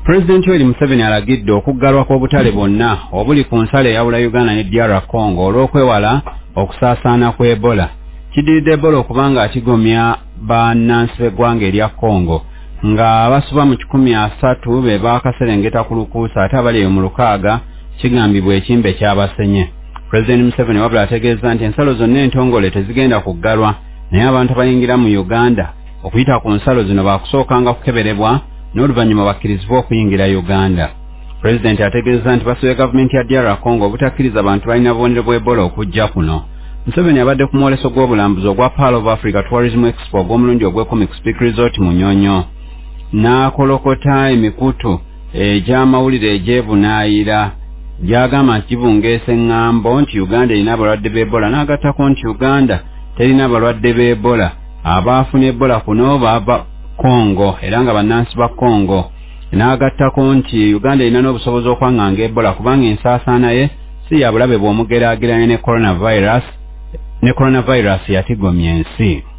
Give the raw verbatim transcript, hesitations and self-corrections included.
President Yoweri Museveni alagidde okuggalwa kw'obutale bwonna obuli ku nsalo eyawula Uganda ne D R Congo olw'okwewala okusaasaana ku Ebola. Kidiridde Ebola okubanga akigomya bannansi b'eggwanga erya Congo nga abasuba mu kikumi asatu be baakaserengeta ku lukuusa ate abali eyo mu lukaaga kigambibwa ekimbe kyabasenye. President Museveni wabula ategeeza nti ensalo zonna entongole tezigenda kuggalwa naye abantu abayingira mu Uganda okuyita ku nsalo zino baakusookanga kukeberebwa n'oluvannyuma bakkirizibwa okuyingira Uganda. President ategeeza nti basabye gavumenti ya D R Congo obutakkiriza abantu balina bubonero bw'Ebola okujja kuno. Museveni abadde ku mwoleso gw'obulambuzi ogwa Pearl of Africa Tourism Expo ogw'omulundi ogw'ekumi Speak Resort mu Nnyonyo. N'akolokota emikutu egy'amawulire egy'ebunaayira gy'agamba nti gibungeesa eŋŋambo nti Uganda erina abalwadde b'Ebola n'agattako nti Uganda terina abalwadde b'Ebola. Abaafuna Ebola kuno baava Congo era nga bannansi ba Congo. N'agattako nti Uganda erina n'obusobozi okwaŋŋanga Ebola kubanga ensaasaana ye si ya bulabe bw'omugeraageranya ne coronavirus ne coronavirus yatigomya ensi.